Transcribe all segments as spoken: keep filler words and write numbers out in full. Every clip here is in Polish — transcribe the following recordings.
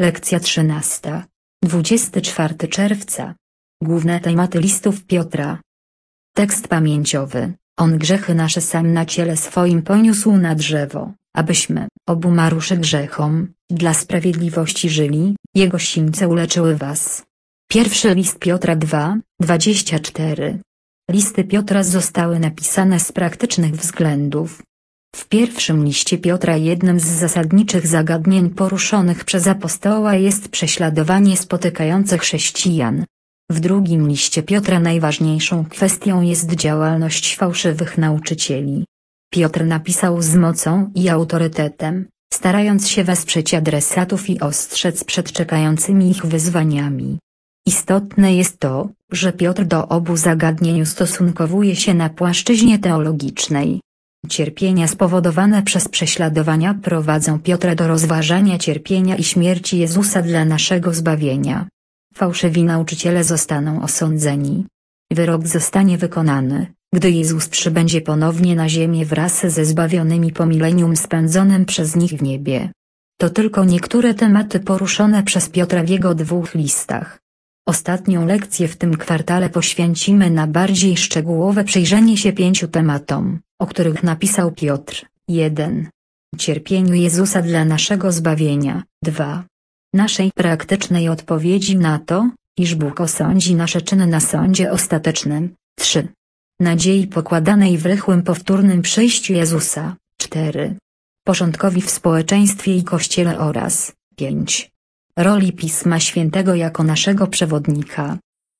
Lekcja trzynasta. dwudziestego czwartego czerwca. Główne tematy listów Piotra. Tekst pamięciowy. On grzechy nasze sam na ciele swoim poniósł na drzewo, abyśmy, obumarłszy grzechom, dla sprawiedliwości żyli, jego sińce uleczyły was. Pierwszy list Piotra dwa, dwadzieścia cztery. Listy Piotra zostały napisane z praktycznych względów. W pierwszym liście Piotra jednym z zasadniczych zagadnień poruszonych przez apostoła jest prześladowanie spotykających chrześcijan. W drugim liście Piotra najważniejszą kwestią jest działalność fałszywych nauczycieli. Piotr napisał z mocą i autorytetem, starając się wesprzeć adresatów i ostrzec przed czekającymi ich wyzwaniami. Istotne jest to, że Piotr do obu zagadnień ustosunkowuje się na płaszczyźnie teologicznej. Cierpienia spowodowane przez prześladowania prowadzą Piotra do rozważania cierpienia i śmierci Jezusa dla naszego zbawienia. Fałszywi nauczyciele zostaną osądzeni. Wyrok zostanie wykonany, gdy Jezus przybędzie ponownie na ziemię wraz ze zbawionymi po milenium spędzonym przez nich w niebie. To tylko niektóre tematy poruszone przez Piotra w jego dwóch listach. Ostatnią lekcję w tym kwartale poświęcimy na bardziej szczegółowe przyjrzenie się pięciu tematom, o których napisał Piotr. jeden. Cierpieniu Jezusa dla naszego zbawienia. dwa. Naszej praktycznej odpowiedzi na to, iż Bóg osądzi nasze czyny na sądzie ostatecznym. trzy. Nadziei pokładanej w rychłym powtórnym przyjściu Jezusa. cztery. Porządkowi w społeczeństwie i Kościele oraz. pięć. Roli Pisma Świętego jako naszego przewodnika.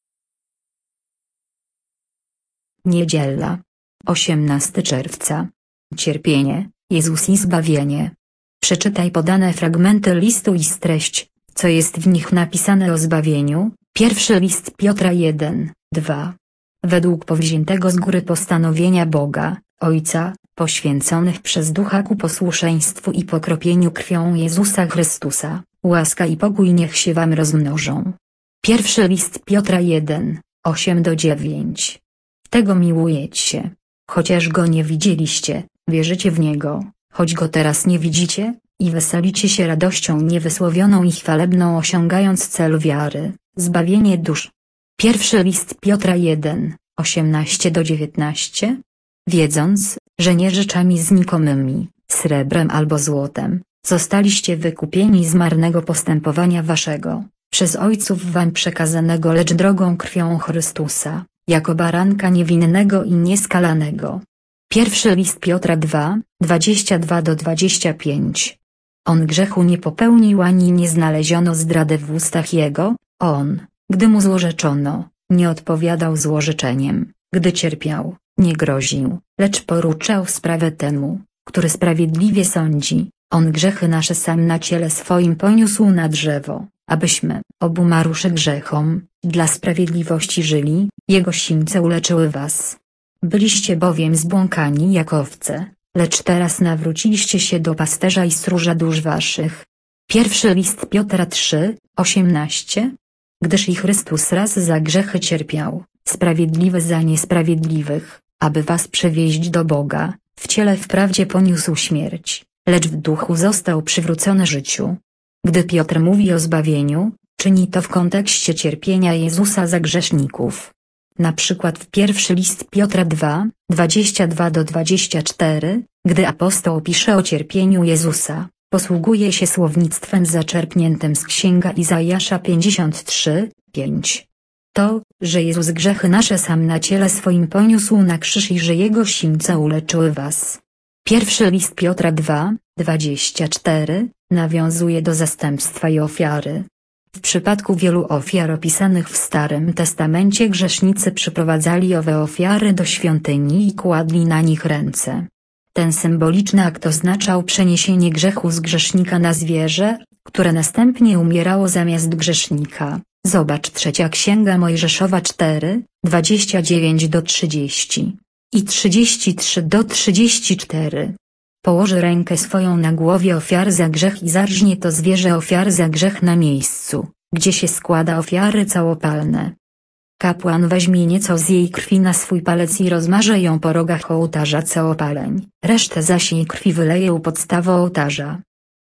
Niedziela. osiemnastego czerwca. Cierpienie, Jezus i zbawienie. Przeczytaj podane fragmenty listu i streść, co jest w nich napisane o zbawieniu. Pierwszy list Piotra jeden, dwa. Według powziętego z góry postanowienia Boga, Ojca, poświęconych przez Ducha ku posłuszeństwu i pokropieniu krwią Jezusa Chrystusa, łaska i pokój niech się wam rozmnożą. Pierwszy list Piotra jeden, osiem do dziewięciu. Tego miłujecie, chociaż go nie widzieliście, wierzycie w niego, choć go teraz nie widzicie, i weselicie się radością niewysłowioną i chwalebną, osiągając cel wiary, zbawienie dusz. Pierwszy list Piotra jeden, osiemnaście do dziewiętnastu. Wiedząc, że nie rzeczami znikomymi, srebrem albo złotem, zostaliście wykupieni z marnego postępowania waszego, przez ojców wam przekazanego, lecz drogą krwią Chrystusa, jako baranka niewinnego i nieskalanego. Pierwszy list Piotra dwa, dwadzieścia dwa do dwudziestu pięciu. On grzechu nie popełnił ani nie znaleziono zdrady w ustach jego, on, gdy mu złorzeczono, nie odpowiadał złorzeczeniem, gdy cierpiał, nie groził, lecz poruczał sprawę temu, który sprawiedliwie sądzi. On grzechy nasze sam na ciele swoim poniósł na drzewo, abyśmy, obumarłszy grzechom, dla sprawiedliwości żyli, jego sińce uleczyły was. Byliście bowiem zbłąkani jak owce, lecz teraz nawróciliście się do pasterza i stróża dusz waszych. Pierwszy list Piotra trzy, osiemnaście. Gdyż i Chrystus raz za grzechy cierpiał, sprawiedliwy za niesprawiedliwych, aby was przywieźć do Boga, w ciele wprawdzie poniósł śmierć, lecz w duchu został przywrócony życiu. Gdy Piotr mówi o zbawieniu, czyni to w kontekście cierpienia Jezusa za grzeszników. Na przykład w pierwszy list Piotra dwa, dwadzieścia dwa do dwudziestu czterech, gdy apostoł pisze o cierpieniu Jezusa, posługuje się słownictwem zaczerpniętym z księga Izajasza pięćdziesiąt trzy, pięć. To, że Jezus grzechy nasze sam na ciele swoim poniósł na krzyż i że jego sińce uleczyły was. Pierwszy list Piotra dwa, dwadzieścia cztery, nawiązuje do zastępstwa i ofiary. W przypadku wielu ofiar opisanych w Starym Testamencie grzesznicy przyprowadzali owe ofiary do świątyni i kładli na nich ręce. Ten symboliczny akt oznaczał przeniesienie grzechu z grzesznika na zwierzę, które następnie umierało zamiast grzesznika. Zobacz Trzecia Księga Mojżeszowa cztery, dwadzieścia dziewięć do trzydziestu. I trzydzieści trzy do trzydziestu czterech. Położy rękę swoją na głowie ofiary za grzech i zarżnie to zwierzę ofiary za grzech na miejscu, gdzie się składa ofiary całopalne. Kapłan weźmie nieco z jej krwi na swój palec i rozmaże ją po rogach ołtarza całopaleń, resztę zaś jej krwi wyleje u podstawy ołtarza.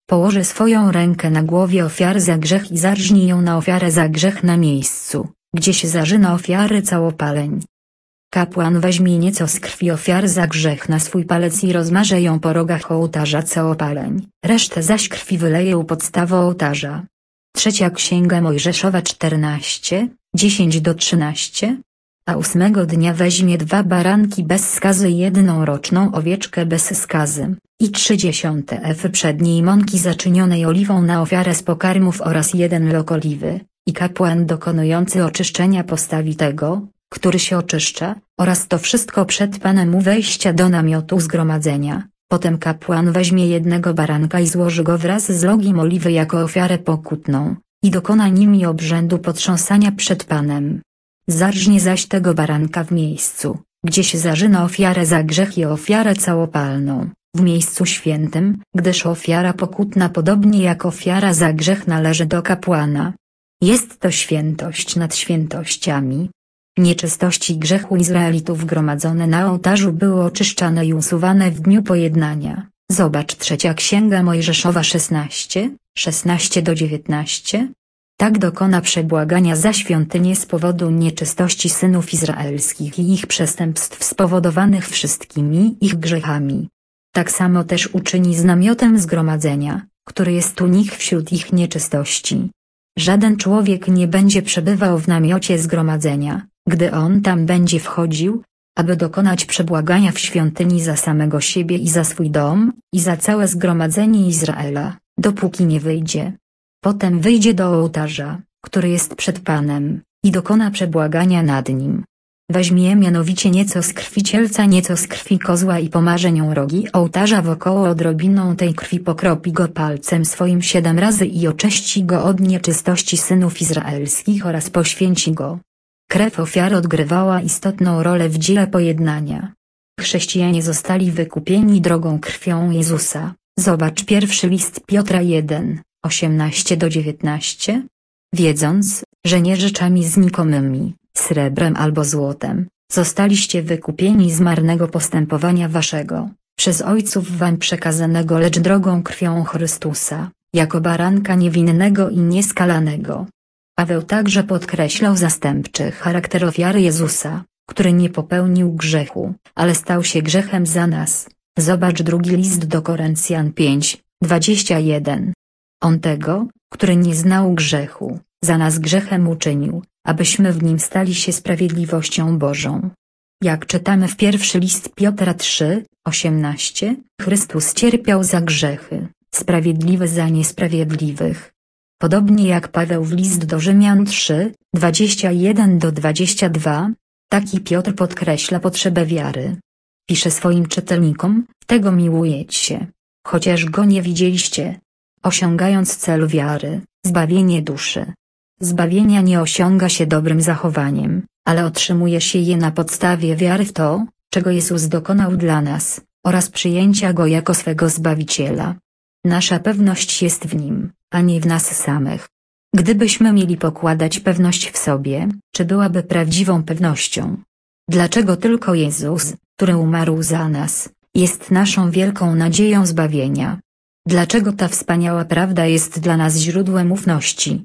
położy swoją rękę na głowie ofiary za grzech i zarżnie ją na ofiarę za grzech na miejscu, gdzie się zarzyna ofiary całopaleń. Kapłan weźmie nieco z krwi ofiary za grzech na swój palec i rozmarze ją po rogach ołtarza całopaleń, resztę zaś krwi wyleje u podstawy ołtarza. Trzecia Księga Mojżeszowa czternaście, dziesięć do trzynastu. A ósmego dnia weźmie dwa baranki bez skazy i jedną roczną owieczkę bez skazy, i trzy dziesiąte efy przedniej mąki zaczynionej oliwą na ofiarę z pokarmów oraz jeden lok oliwy, i kapłan dokonujący oczyszczenia postawi tego, który się oczyszcza, oraz to wszystko przed Panem u wejścia do namiotu zgromadzenia. Potem kapłan weźmie jednego baranka i złoży go wraz z logiem oliwy jako ofiarę pokutną, i dokona nimi obrzędu potrząsania przed Panem. Zarżnie zaś tego baranka w miejscu, gdzie się zarzyna ofiarę za grzech i ofiarę całopalną, w miejscu świętym, gdyż ofiara pokutna podobnie jak ofiara za grzech należy do kapłana. Jest to świętość nad świętościami. Nieczystości grzechu Izraelitów gromadzone na ołtarzu były oczyszczane i usuwane w dniu pojednania. Zobacz Trzecia Księga Mojżeszowa szesnaście, szesnaście do dziewiętnastu. Tak dokona przebłagania za świątynię z powodu nieczystości synów izraelskich i ich przestępstw spowodowanych wszystkimi ich grzechami. Tak samo też uczyni z namiotem zgromadzenia, który jest u nich wśród ich nieczystości. Żaden człowiek nie będzie przebywał w namiocie zgromadzenia, gdy on tam będzie wchodził, aby dokonać przebłagania w świątyni za samego siebie i za swój dom, i za całe zgromadzenie Izraela, dopóki nie wyjdzie. Potem wyjdzie do ołtarza, który jest przed Panem, i dokona przebłagania nad nim. Weźmie mianowicie nieco z krwi cielca, nieco z krwi kozła i pomarze nią rogi ołtarza wokoło, odrobiną tej krwi pokropi go palcem swoim siedem razy i oczyści go od nieczystości synów izraelskich oraz poświęci go. Krew ofiary odgrywała istotną rolę w dziele pojednania. Chrześcijanie zostali wykupieni drogą krwią Jezusa. Zobacz pierwszy list Piotra jeden, osiemnaście do dziewiętnastu. Wiedząc, że nie rzeczami znikomymi, srebrem albo złotem, zostaliście wykupieni z marnego postępowania waszego, przez ojców wam przekazanego, lecz drogą krwią Chrystusa, jako baranka niewinnego i nieskalanego. Paweł także podkreślał zastępczy charakter ofiary Jezusa, który nie popełnił grzechu, ale stał się grzechem za nas. Zobacz drugi list do Koryntian pięć, dwadzieścia jeden. On tego, który nie znał grzechu, za nas grzechem uczynił, abyśmy w nim stali się sprawiedliwością Bożą. Jak czytamy w pierwszy list Piotra trzy, osiemnaście, Chrystus cierpiał za grzechy, sprawiedliwy za niesprawiedliwych. Podobnie jak Paweł w list do Rzymian trzy, dwadzieścia jeden do dwudziestego drugiego, tak i Piotr podkreśla potrzebę wiary. Pisze swoim czytelnikom, tego miłujecie, chociaż go nie widzieliście. Osiągając cel wiary, zbawienie duszy. Zbawienia nie osiąga się dobrym zachowaniem, ale otrzymuje się je na podstawie wiary w to, czego Jezus dokonał dla nas, oraz przyjęcia Go jako swego Zbawiciela. Nasza pewność jest w Nim, a nie w nas samych. Gdybyśmy mieli pokładać pewność w sobie, czy byłaby prawdziwą pewnością? Dlaczego tylko Jezus, który umarł za nas, jest naszą wielką nadzieją zbawienia? Dlaczego ta wspaniała prawda jest dla nas źródłem ufności?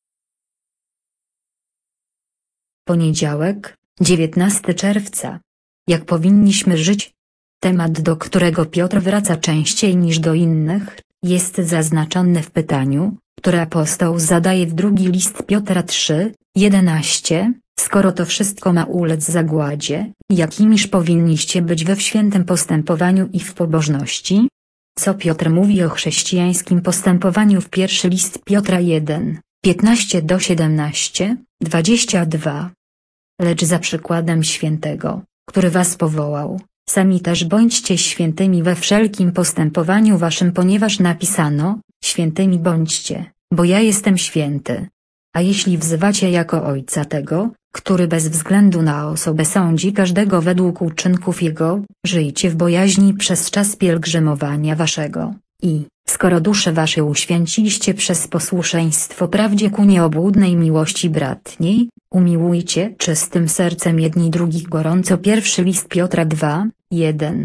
Poniedziałek, dziewiętnastego czerwca. Jak powinniśmy żyć? Temat, do którego Piotr wraca częściej niż do innych, jest zaznaczony w pytaniu, które apostoł zadaje w drugi list Piotra trzy, jedenaście. Skoro to wszystko ma ulec zagładzie, jakimiż powinniście być we w świętym postępowaniu i w pobożności? Co Piotr mówi o chrześcijańskim postępowaniu w pierwszy list Piotra jeden, piętnaście do siedemnastu, dwadzieścia dwa. Lecz za przykładem świętego, który was powołał, sami też bądźcie świętymi we wszelkim postępowaniu waszym, ponieważ napisano, świętymi bądźcie, bo ja jestem święty. A jeśli wzywacie jako Ojca tego, który bez względu na osobę sądzi każdego według uczynków jego, żyjcie w bojaźni przez czas pielgrzymowania waszego, i, skoro dusze wasze uświęciliście przez posłuszeństwo prawdzie ku nieobłudnej miłości bratniej, umiłujcie czystym sercem jedni drugich gorąco. Pierwszy list Piotra dwa, jeden.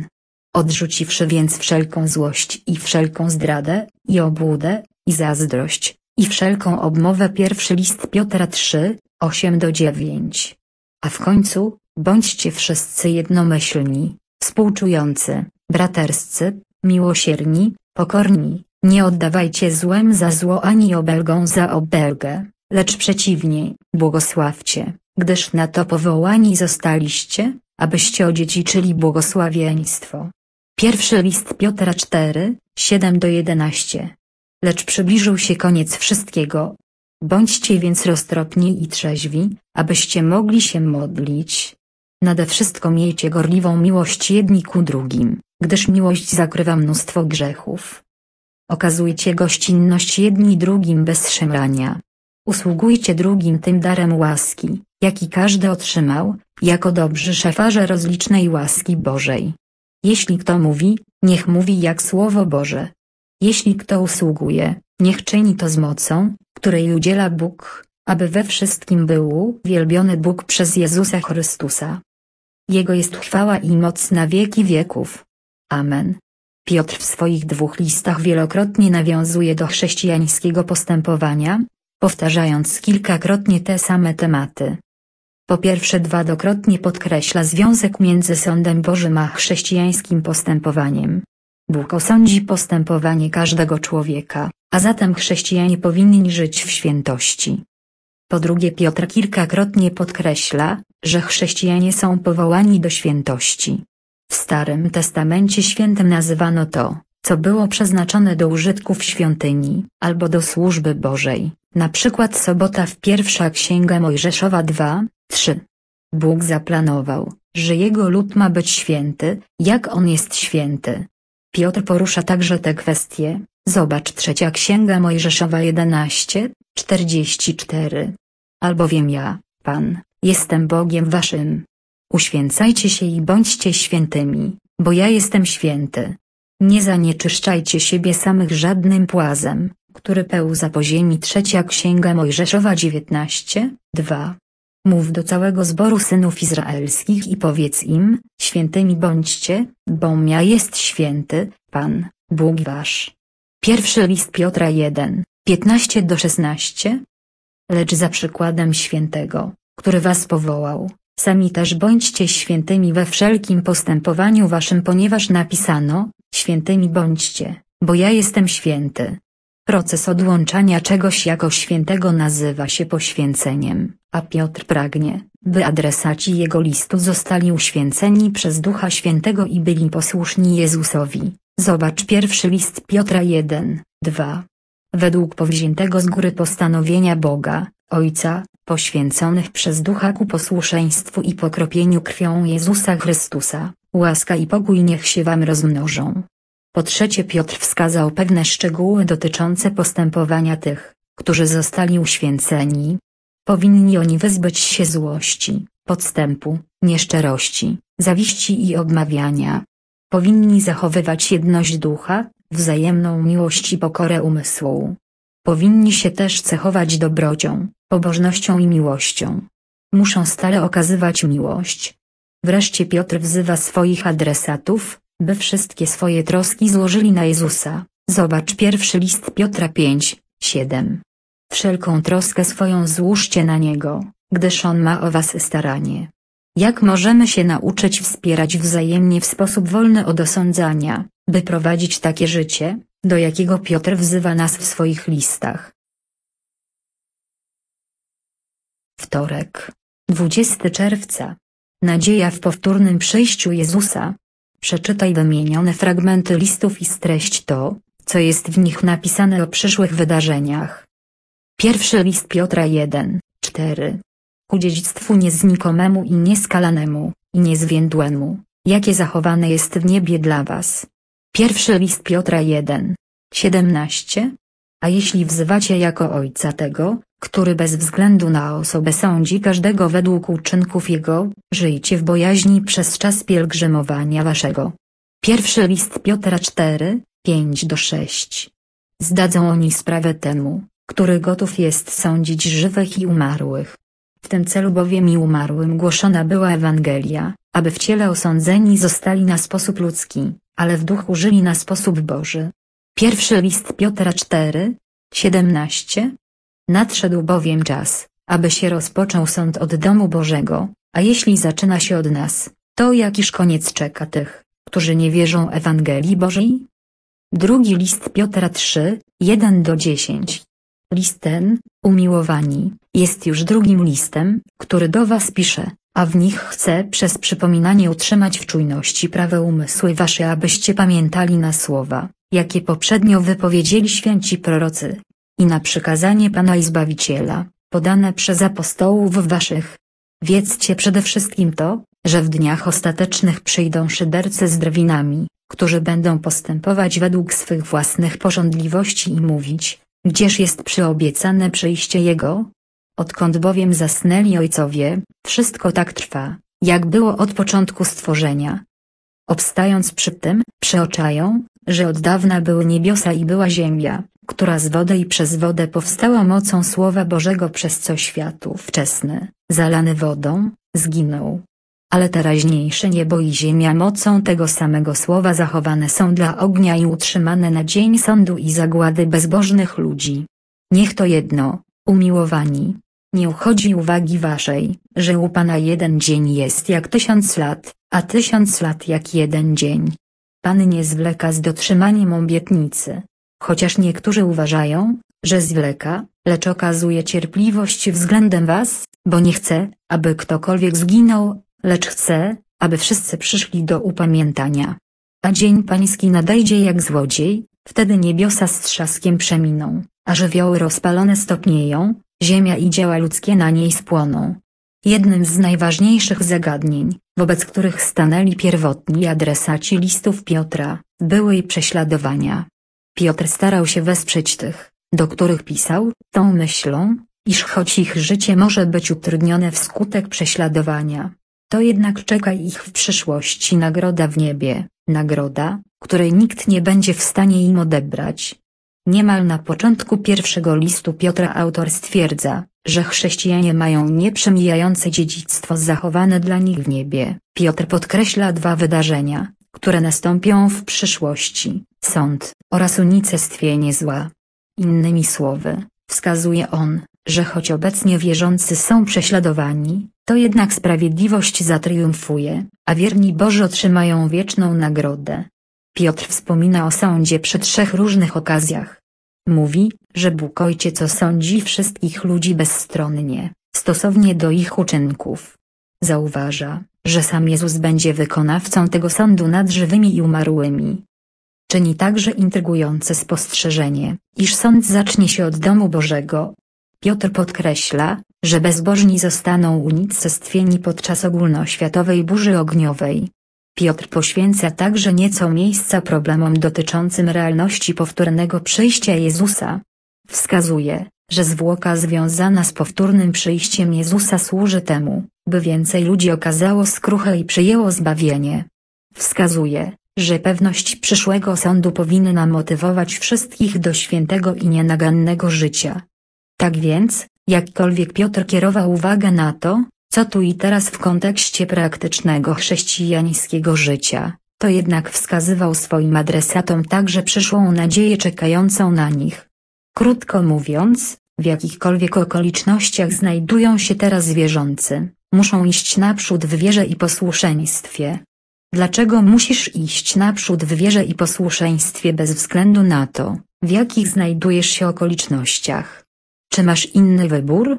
Odrzuciwszy więc wszelką złość i wszelką zdradę, i obłudę, i zazdrość, i wszelką obmowę. Pierwszy list Piotra trzy, osiem do dziewięć. A w końcu, bądźcie wszyscy jednomyślni, współczujący, braterscy, miłosierni, pokorni, nie oddawajcie złem za zło ani obelgą za obelgę, lecz przeciwnie, błogosławcie, gdyż na to powołani zostaliście, abyście odziedziczyli błogosławieństwo. Pierwszy list Piotra cztery, siedem do jedenastu. Lecz przybliżył się koniec wszystkiego. Bądźcie więc roztropni i trzeźwi, abyście mogli się modlić. Nade wszystko miejcie gorliwą miłość jedni ku drugim, gdyż miłość zakrywa mnóstwo grzechów. Okazujcie gościnność jedni drugim bez szemrania. Usługujcie drugim tym darem łaski, jaki każdy otrzymał, jako dobrzy szafarze rozlicznej łaski Bożej. Jeśli kto mówi, niech mówi jak Słowo Boże. Jeśli kto usługuje, niech czyni to z mocą, której udziela Bóg, aby we wszystkim był uwielbiony Bóg przez Jezusa Chrystusa. Jego jest chwała i moc na wieki wieków. Amen. Piotr w swoich dwóch listach wielokrotnie nawiązuje do chrześcijańskiego postępowania, powtarzając kilkakrotnie te same tematy. Po pierwsze dwakrotnie podkreśla związek między sądem Bożym a chrześcijańskim postępowaniem. Bóg osądzi postępowanie każdego człowieka, a zatem chrześcijanie powinni żyć w świętości. Po drugie Piotr kilkakrotnie podkreśla, że chrześcijanie są powołani do świętości. W Starym Testamencie świętym nazywano to, co było przeznaczone do użytku w świątyni, albo do służby Bożej, na przykład sobota w Pierwsza Księga Mojżeszowa dwa, trzy. Bóg zaplanował, że Jego lud ma być święty, jak On jest święty. Piotr porusza także te kwestie, zobacz Trzecia Księga Mojżeszowa jedenaście, czterdzieści cztery. Albowiem ja, Pan, jestem Bogiem waszym. Uświęcajcie się i bądźcie świętymi, bo ja jestem święty. Nie zanieczyszczajcie siebie samych żadnym płazem, który pełza po ziemi. Trzecia Księga Mojżeszowa dziewiętnaście, dwa. Mów do całego zboru synów izraelskich i powiedz im, świętymi bądźcie, bom ja jest święty, Pan, Bóg wasz. Pierwszy list Piotra jeden, piętnaście do szesnastu. Lecz za przykładem świętego, który was powołał, sami też bądźcie świętymi we wszelkim postępowaniu waszym, ponieważ napisano, świętymi bądźcie, bo ja jestem święty. Proces odłączania czegoś jako świętego nazywa się poświęceniem, a Piotr pragnie, by adresaci jego listu zostali uświęceni przez Ducha Świętego i byli posłuszni Jezusowi. Zobacz pierwszy list Piotra jeden, dwa. Według powziętego z góry postanowienia Boga, Ojca, poświęconych przez Ducha ku posłuszeństwu i pokropieniu krwią Jezusa Chrystusa, łaska i pokój niech się wam rozmnożą. Po trzecie Piotr wskazał pewne szczegóły dotyczące postępowania tych, którzy zostali uświęceni. Powinni oni wyzbyć się złości, podstępu, nieszczerości, zawiści i obmawiania. Powinni zachowywać jedność ducha, wzajemną miłość i pokorę umysłu. Powinni się też cechować dobrocią, pobożnością i miłością. Muszą stale okazywać miłość. Wreszcie Piotr wzywa swoich adresatów, by wszystkie swoje troski złożyli na Jezusa. Zobacz pierwszy list Piotra pięć, siedem. Wszelką troskę swoją złóżcie na Niego, gdyż On ma o was staranie. Jak możemy się nauczyć wspierać wzajemnie w sposób wolny od osądzania, by prowadzić takie życie, do jakiego Piotr wzywa nas w swoich listach? Wtorek, dwudziestego czerwca. Nadzieja w powtórnym przyjściu Jezusa. Przeczytaj wymienione fragmenty listów i streść to, co jest w nich napisane o przyszłych wydarzeniach. Pierwszy list Piotra jeden, cztery. Ku dziedzictwu nieznikomemu i nieskalanemu, i niezwiędłemu, jakie zachowane jest w niebie dla was. Pierwszy list Piotra jeden, siedemnaście. A jeśli wzywacie jako Ojca tego, który bez względu na osobę sądzi każdego według uczynków jego, żyjcie w bojaźni przez czas pielgrzymowania waszego. Pierwszy list Piotra cztery, pięć do sześciu. Zdadzą oni sprawę temu, który gotów jest sądzić żywych i umarłych. W tym celu bowiem i umarłym głoszona była Ewangelia, aby w ciele osądzeni zostali na sposób ludzki, ale w duchu żyli na sposób Boży. Pierwszy list Piotra cztery, siedemnaście. Nadszedł bowiem czas, aby się rozpoczął sąd od domu Bożego, a jeśli zaczyna się od nas, to jakiż koniec czeka tych, którzy nie wierzą Ewangelii Bożej? Drugi list Piotra trzy, jeden do dziesięć. List ten, umiłowani, jest już drugim listem, który do was piszę, a w nich chcę przez przypominanie utrzymać w czujności prawe umysły wasze, abyście pamiętali na słowa, jakie poprzednio wypowiedzieli święci prorocy, i na przykazanie Pana i Zbawiciela, podane przez apostołów waszych. Wiedzcie przede wszystkim to, że w dniach ostatecznych przyjdą szydercy z drwinami, którzy będą postępować według swych własnych pożądliwości i mówić, gdzież jest przyobiecane przyjście Jego? Odkąd bowiem zasnęli ojcowie, wszystko tak trwa, jak było od początku stworzenia. Obstając przy tym, przeoczają, że od dawna były niebiosa i była ziemia, która z wody i przez wodę powstała mocą Słowa Bożego, przez co świat ówczesny, zalany wodą, zginął. Ale teraźniejsze niebo i ziemia mocą tego samego Słowa zachowane są dla ognia i utrzymane na dzień sądu i zagłady bezbożnych ludzi. Niech to jedno, umiłowani, nie uchodzi uwagi waszej, że u Pana jeden dzień jest jak tysiąc lat, a tysiąc lat jak jeden dzień. Pan nie zwleka z dotrzymaniem obietnicy, chociaż niektórzy uważają, że zwleka, lecz okazuje cierpliwość względem was, bo nie chce, aby ktokolwiek zginął, lecz chce, aby wszyscy przyszli do upamiętania. A dzień pański nadejdzie jak złodziej, wtedy niebiosa z trzaskiem przeminą, a żywioły rozpalone stopnieją, ziemia i dzieła ludzkie na niej spłoną. Jednym z najważniejszych zagadnień, wobec których stanęli pierwotni adresaci listów Piotra, były i prześladowania. Piotr starał się wesprzeć tych, do których pisał, tą myślą, iż choć ich życie może być utrudnione wskutek prześladowania, to jednak czeka ich w przyszłości nagroda w niebie, nagroda, której nikt nie będzie w stanie im odebrać. Niemal na początku pierwszego listu Piotra autor stwierdza, że chrześcijanie mają nieprzemijające dziedzictwo zachowane dla nich w niebie. Piotr podkreśla dwa wydarzenia, które nastąpią w przyszłości, sąd oraz unicestwienie zła. Innymi słowy, wskazuje on, że choć obecnie wierzący są prześladowani, to jednak sprawiedliwość zatriumfuje, a wierni Boży otrzymają wieczną nagrodę. Piotr wspomina o sądzie przy trzech różnych okazjach. Mówi, że Bóg Ojciec osądzi wszystkich ludzi bezstronnie, stosownie do ich uczynków. Zauważa, że sam Jezus będzie wykonawcą tego sądu nad żywymi i umarłymi. Czyni także intrygujące spostrzeżenie, iż sąd zacznie się od domu Bożego. Piotr podkreśla, że bezbożni zostaną unicestwieni podczas ogólnoświatowej burzy ogniowej. Piotr poświęca także nieco miejsca problemom dotyczącym realności powtórnego przyjścia Jezusa. Wskazuje, że zwłoka związana z powtórnym przyjściem Jezusa służy temu, by więcej ludzi okazało skruchę i przyjęło zbawienie. Wskazuje, że pewność przyszłego sądu powinna motywować wszystkich do świętego i nienagannego życia. Tak więc, jakkolwiek Piotr kierował uwagę na to, co tu i teraz w kontekście praktycznego chrześcijańskiego życia, to jednak wskazywał swoim adresatom także przyszłą nadzieję czekającą na nich. Krótko mówiąc, w jakichkolwiek okolicznościach znajdują się teraz wierzący, muszą iść naprzód w wierze i posłuszeństwie. Dlaczego musisz iść naprzód w wierze i posłuszeństwie bez względu na to, w jakich znajdujesz się okolicznościach? Czy masz inny wybór?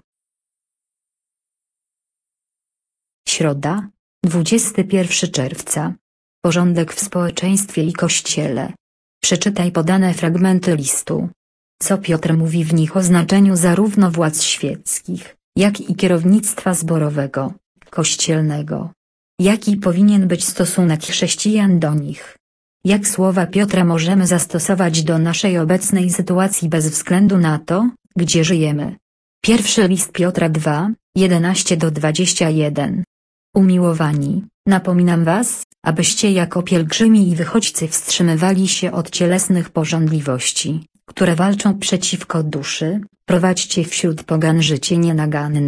Środa, dwudziestego pierwszego czerwca. Porządek w społeczeństwie i Kościele. Przeczytaj podane fragmenty listu. Co Piotr mówi w nich o znaczeniu zarówno władz świeckich, jak i kierownictwa zborowego, kościelnego. Jaki powinien być stosunek chrześcijan do nich? Jak słowa Piotra możemy zastosować do naszej obecnej sytuacji bez względu na to, gdzie żyjemy? Pierwszy list Piotra dwa, jedenaście do dwudziestu jeden. Umiłowani, napominam was, abyście jako pielgrzymi i wychodźcy wstrzymywali się od cielesnych pożądliwości, które walczą przeciwko duszy. Prowadźcie wśród pogan życie nienaganne,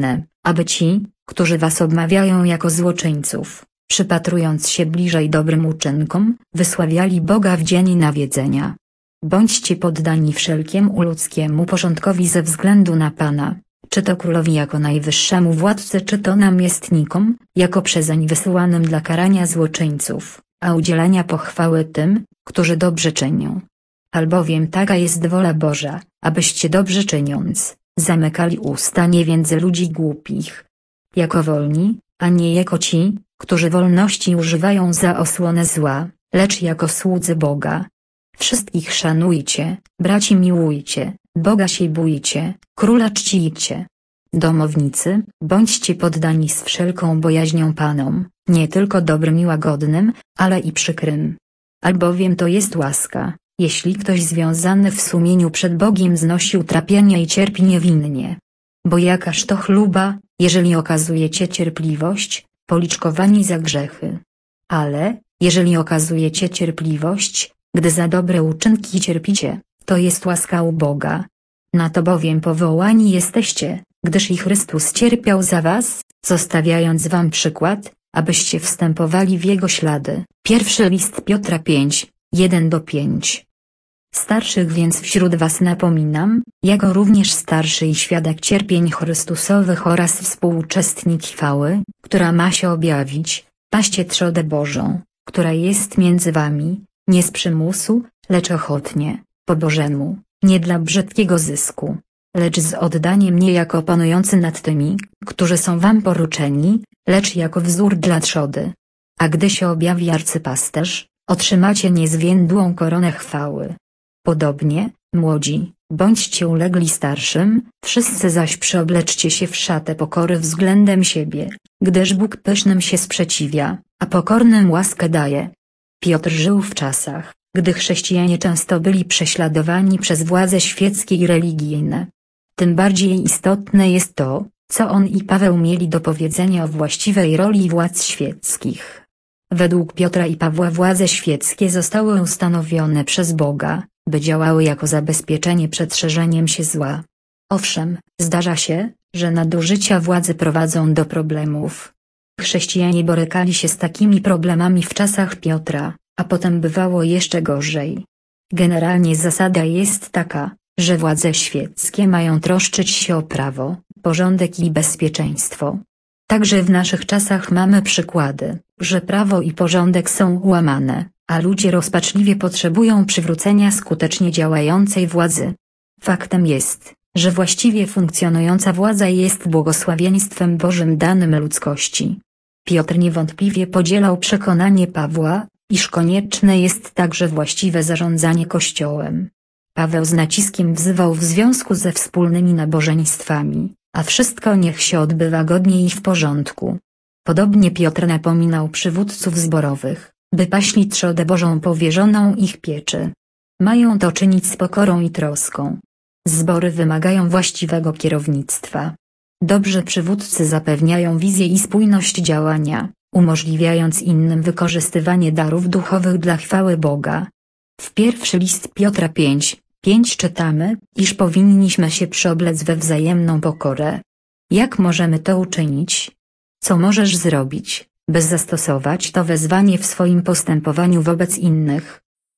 aby ci, którzy was obmawiają jako złoczyńców, przypatrując się bliżej dobrym uczynkom, wysławiali Boga w dzień nawiedzenia. Bądźcie poddani wszelkiemu ludzkiemu porządkowi ze względu na Pana, czy to królowi jako najwyższemu władcy, czy to namiestnikom, jako przezeń wysyłanym dla karania złoczyńców, a udzielania pochwały tym, którzy dobrze czynią. Albowiem taka jest wola Boża, abyście dobrze czyniąc, zamykali usta niewiedzy ludzi głupich. Jako wolni, a nie jako ci, którzy wolności używają za osłonę zła, lecz jako słudzy Boga. Wszystkich szanujcie, braci miłujcie, Boga się bójcie, króla czcijcie. Domownicy, bądźcie poddani z wszelką bojaźnią Panom, nie tylko dobrym i łagodnym, ale i przykrym. Albowiem to jest łaska, jeśli ktoś związany w sumieniu przed Bogiem znosi utrapienia i cierpi niewinnie. Bo jakaż to chluba, jeżeli okazujecie cierpliwość, policzkowani za grzechy. Ale, jeżeli okazujecie cierpliwość, gdy za dobre uczynki cierpicie, to jest łaska u Boga. Na to bowiem powołani jesteście, gdyż i Chrystus cierpiał za was, zostawiając wam przykład, abyście wstępowali w Jego ślady. Pierwszy list Piotra pięć, jeden do pięciu. Starszych więc wśród was napominam, jako również starszy i świadek cierpień Chrystusowych oraz współuczestnik chwały, która ma się objawić, paście trzodę Bożą, która jest między wami, nie z przymusu, lecz ochotnie, po Bożemu, nie dla brzydkiego zysku, lecz z oddaniem nie jako panujący nad tymi, którzy są wam poruczeni, lecz jako wzór dla trzody. A gdy się objawi arcypasterz, otrzymacie niezwiędłą koronę chwały. Podobnie, młodzi, bądźcie ulegli starszym, wszyscy zaś przyobleczcie się w szatę pokory względem siebie, gdyż Bóg pysznym się sprzeciwia, a pokornym łaskę daje. Piotr żył w czasach, gdy chrześcijanie często byli prześladowani przez władze świeckie i religijne. Tym bardziej istotne jest to, co on i Paweł mieli do powiedzenia o właściwej roli władz świeckich. Według Piotra i Pawła władze świeckie zostały ustanowione przez Boga, by działały jako zabezpieczenie przed szerzeniem się zła. Owszem, zdarza się, że nadużycia władzy prowadzą do problemów. Chrześcijanie borykali się z takimi problemami w czasach Piotra, a potem bywało jeszcze gorzej. Generalnie zasada jest taka, że władze świeckie mają troszczyć się o prawo, porządek i bezpieczeństwo. Także w naszych czasach mamy przykłady, że prawo i porządek są łamane, a ludzie rozpaczliwie potrzebują przywrócenia skutecznie działającej władzy. Faktem jest, że właściwie funkcjonująca władza jest błogosławieństwem Bożym danym ludzkości. Piotr niewątpliwie podzielał przekonanie Pawła, iż konieczne jest także właściwe zarządzanie Kościołem. Paweł z naciskiem wzywał w związku ze wspólnymi nabożeństwami, a wszystko niech się odbywa godnie i w porządku. Podobnie Piotr napominał przywódców zborowych, by paśli trzodę Bożą powierzoną ich pieczy. Mają to czynić z pokorą i troską. Zbory wymagają właściwego kierownictwa. Dobrzy przywódcy zapewniają wizję i spójność działania, umożliwiając innym wykorzystywanie darów duchowych dla chwały Boga. W pierwszy list Piotra pięć, pięć czytamy, iż powinniśmy się przyoblec we wzajemną pokorę. Jak możemy to uczynić? Co możesz zrobić, by zastosować to wezwanie w swoim postępowaniu wobec innych?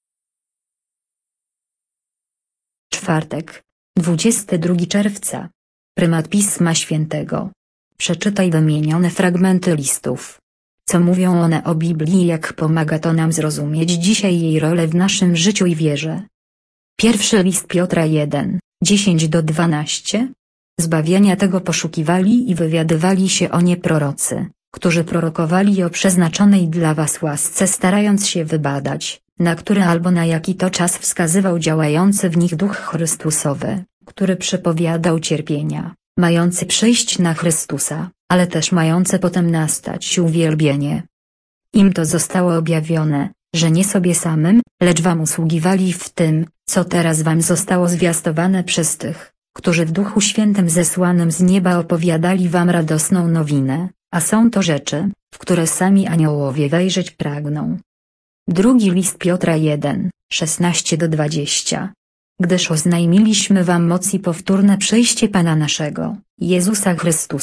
Czwartek, dwudziestego drugiego czerwca. Prymat Pisma Świętego. Przeczytaj wymienione fragmenty listów. Co mówią one o Biblii i jak pomaga to nam zrozumieć dzisiaj jej rolę w naszym życiu i wierze. Pierwszy list Piotra jeden, dziesięć do dwunastu. Zbawienia tego poszukiwali i wywiadywali się o nie prorocy, którzy prorokowali o przeznaczonej dla was łasce, starając się wybadać, na który albo na jaki to czas wskazywał działający w nich Duch Chrystusowy, który przepowiadał cierpienia, mający przyjść na Chrystusa, ale też mające potem nastać uwielbienie. Im to zostało objawione, że nie sobie samym, lecz wam usługiwali w tym, co teraz wam zostało zwiastowane przez tych, którzy w Duchu Świętym zesłanym z nieba opowiadali wam radosną nowinę, a są to rzeczy, w które sami aniołowie wejrzeć pragną. Drugi list Piotra jeden, szesnaście do dwudziestu. Gdyż oznajmiliśmy wam moc i powtórne przyjście Pana naszego, Jezusa Chrystusa,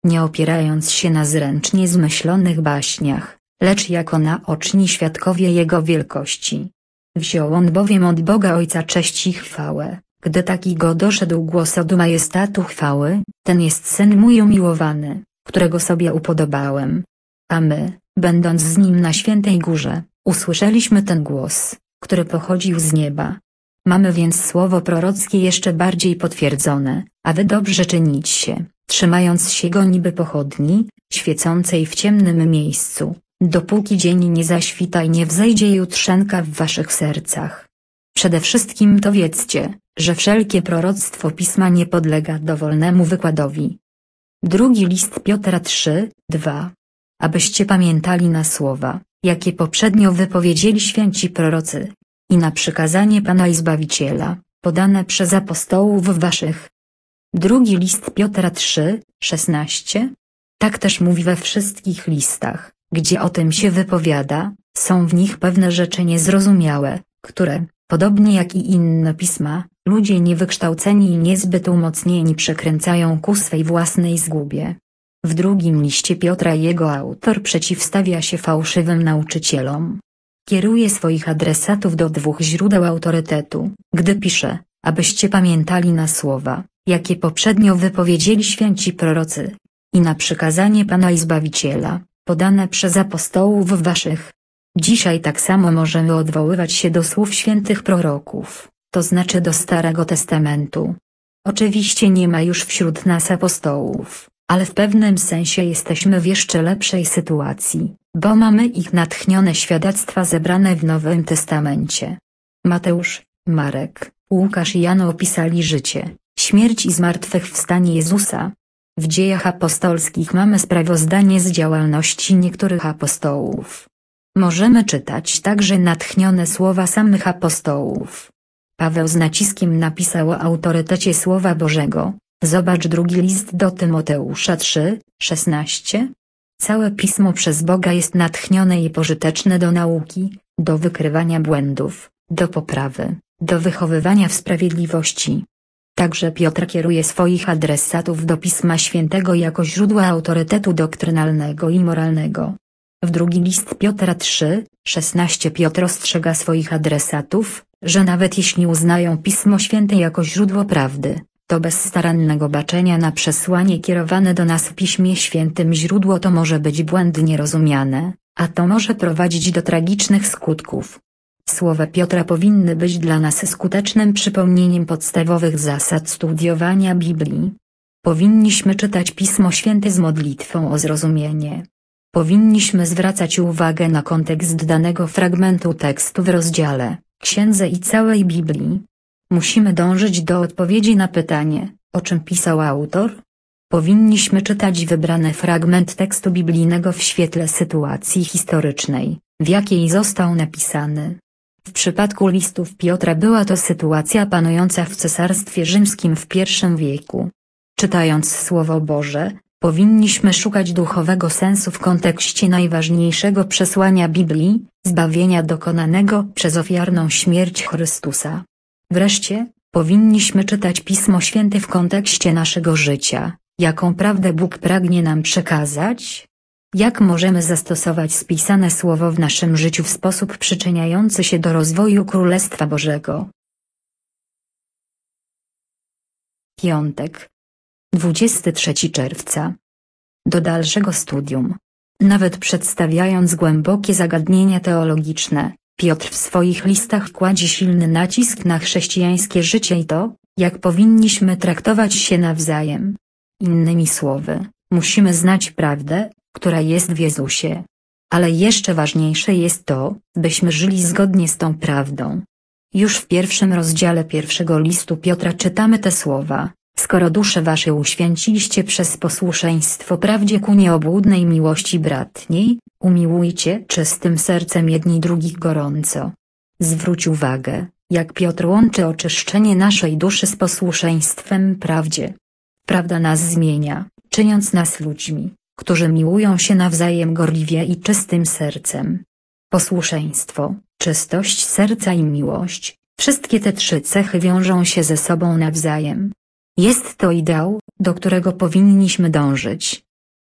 nie opierając się na zręcznie zmyślonych baśniach, lecz jako naoczni świadkowie Jego wielkości. Wziął on bowiem od Boga Ojca cześć i chwałę, gdy taki go doszedł głos od majestatu chwały, ten jest Syn mój umiłowany, którego sobie upodobałem. A my, będąc z Nim na świętej górze, usłyszeliśmy ten głos, który pochodził z nieba. Mamy więc słowo prorockie jeszcze bardziej potwierdzone, a wy dobrze czynicie, trzymając się go niby pochodni, świecącej w ciemnym miejscu, dopóki dzień nie zaświta i nie wzejdzie jutrzenka w waszych sercach. Przede wszystkim to wiedzcie, że wszelkie proroctwo Pisma nie podlega dowolnemu wykładowi. Drugi list Piotra trzy, dwa. Abyście pamiętali na słowa, jakie poprzednio wypowiedzieli święci prorocy, i na przykazanie Pana i Zbawiciela, podane przez apostołów waszych. Drugi list Piotra trzy, szesnaście. Tak też mówi we wszystkich listach, gdzie o tym się wypowiada, są w nich pewne rzeczy niezrozumiałe, które, podobnie jak i inne pisma, ludzie niewykształceni i niezbyt umocnieni przekręcają ku swej własnej zgubie. W drugim liście Piotra jego autor przeciwstawia się fałszywym nauczycielom. Kieruje swoich adresatów do dwóch źródeł autorytetu, gdy pisze, abyście pamiętali na słowa, jakie poprzednio wypowiedzieli święci prorocy, i na przykazanie Pana i Zbawiciela, podane przez apostołów waszych. Dzisiaj tak samo możemy odwoływać się do słów świętych proroków, to znaczy do Starego Testamentu. Oczywiście nie ma już wśród nas apostołów, ale w pewnym sensie jesteśmy w jeszcze lepszej sytuacji, bo mamy ich natchnione świadectwa zebrane w Nowym Testamencie. Mateusz, Marek, Łukasz i Jan opisali życie, śmierć i zmartwychwstanie Jezusa. W Dziejach Apostolskich mamy sprawozdanie z działalności niektórych apostołów. Możemy czytać także natchnione słowa samych apostołów. Paweł z naciskiem napisał o autorytecie Słowa Bożego. Zobacz drugi list do Tymoteusza trzy, szesnaście. Całe Pismo przez Boga jest natchnione i pożyteczne do nauki, do wykrywania błędów, do poprawy, do wychowywania w sprawiedliwości. Także Piotr kieruje swoich adresatów do Pisma Świętego jako źródła autorytetu doktrynalnego i moralnego. W drugi list Piotra trzy, szesnaście Piotr ostrzega swoich adresatów, że nawet jeśli uznają Pismo Święte jako źródło prawdy, to bez starannego baczenia na przesłanie kierowane do nas w Piśmie Świętym źródło to może być błędnie rozumiane, a to może prowadzić do tragicznych skutków. Słowa Piotra powinny być dla nas skutecznym przypomnieniem podstawowych zasad studiowania Biblii. Powinniśmy czytać Pismo Święte z modlitwą o zrozumienie. Powinniśmy zwracać uwagę na kontekst danego fragmentu tekstu w rozdziale, księdze i całej Biblii. Musimy dążyć do odpowiedzi na pytanie, o czym pisał autor. Powinniśmy czytać wybrany fragment tekstu biblijnego w świetle sytuacji historycznej, w jakiej został napisany. W przypadku listów Piotra była to sytuacja panująca w Cesarstwie Rzymskim w pierwszym wieku. Czytając Słowo Boże, powinniśmy szukać duchowego sensu w kontekście najważniejszego przesłania Biblii, zbawienia dokonanego przez ofiarną śmierć Chrystusa. Wreszcie, powinniśmy czytać Pismo Święte w kontekście naszego życia, jaką prawdę Bóg pragnie nam przekazać. Jak możemy zastosować spisane słowo w naszym życiu w sposób przyczyniający się do rozwoju Królestwa Bożego. Piątek, dwudziestego trzeciego czerwca. Do dalszego studium. Nawet przedstawiając głębokie zagadnienia teologiczne, Piotr w swoich listach kładzie silny nacisk na chrześcijańskie życie i to, jak powinniśmy traktować się nawzajem. Innymi słowy, musimy znać prawdę, która jest w Jezusie. Ale jeszcze ważniejsze jest to, byśmy żyli zgodnie z tą prawdą. Już w pierwszym rozdziale pierwszego listu Piotra czytamy te słowa: skoro dusze wasze uświęciliście przez posłuszeństwo prawdzie ku nieobłudnej miłości bratniej, umiłujcie czystym sercem jedni drugich gorąco. Zwróć uwagę, jak Piotr łączy oczyszczenie naszej duszy z posłuszeństwem prawdzie. Prawda nas zmienia, czyniąc nas ludźmi, którzy miłują się nawzajem gorliwie i czystym sercem. Posłuszeństwo, czystość serca i miłość, wszystkie te trzy cechy wiążą się ze sobą nawzajem. Jest to ideał, do którego powinniśmy dążyć,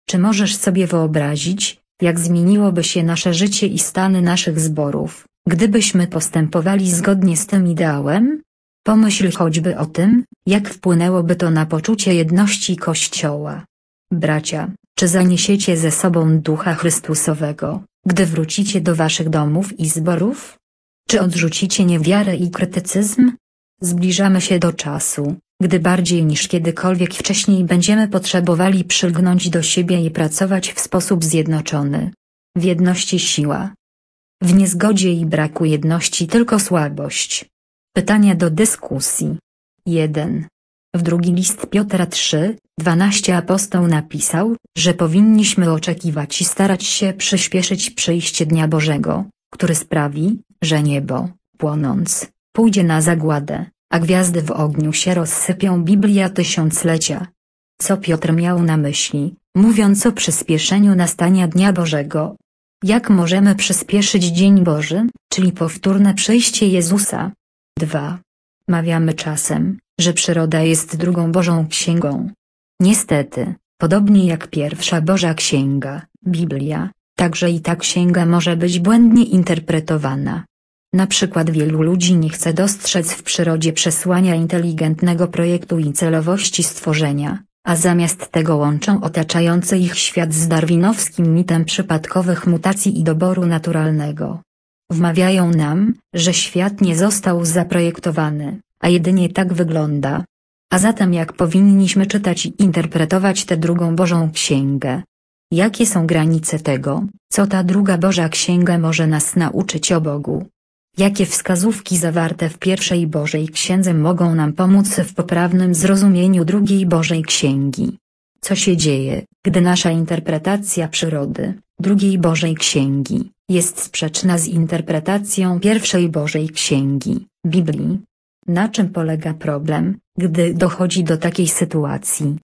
Czy możesz sobie wyobrazić, jak zmieniłoby się nasze życie i stany naszych zborów, gdybyśmy postępowali zgodnie z tym ideałem? Pomyśl choćby o tym, jak wpłynęłoby to na poczucie jedności Kościoła. Bracia, czy zaniesiecie ze sobą Ducha Chrystusowego, gdy wrócicie do waszych domów i zborów? Czy odrzucicie niewiarę i krytycyzm? Zbliżamy się do czasu, gdy bardziej niż kiedykolwiek wcześniej będziemy potrzebowali przylgnąć do siebie i pracować w sposób zjednoczony. W jedności siła. W niezgodzie i braku jedności tylko słabość. Pytania do dyskusji. jeden. W drugi list Piotra trzy, dwanaście apostoł napisał, że powinniśmy oczekiwać i starać się przyspieszyć przyjście Dnia Bożego, który sprawi, że niebo, płonąc, pójdzie na zagładę, a gwiazdy w ogniu się rozsypią. Biblia Tysiąclecia. Co Piotr miał na myśli, mówiąc o przyspieszeniu nastania Dnia Bożego? Jak możemy przyspieszyć Dzień Boży, czyli powtórne przyjście Jezusa? dwa. Mawiamy czasem, że przyroda jest drugą Bożą księgą. Niestety, podobnie jak pierwsza Boża księga, Biblia, także i ta księga może być błędnie interpretowana. Na przykład wielu ludzi nie chce dostrzec w przyrodzie przesłania inteligentnego projektu i celowości stworzenia, a zamiast tego łączą otaczający ich świat z darwinowskim mitem przypadkowych mutacji i doboru naturalnego. Wmawiają nam, że świat nie został zaprojektowany, a jedynie tak wygląda. A zatem jak powinniśmy czytać i interpretować tę drugą Bożą księgę? Jakie są granice tego, co ta druga Boża księga może nas nauczyć o Bogu? Jakie wskazówki zawarte w pierwszej Bożej księdze mogą nam pomóc w poprawnym zrozumieniu drugiej Bożej księgi? Co się dzieje, gdy nasza interpretacja przyrody, drugiej Bożej księgi, jest sprzeczna z interpretacją pierwszej Bożej księgi, Biblii? Na czym polega problem, gdy dochodzi do takiej sytuacji?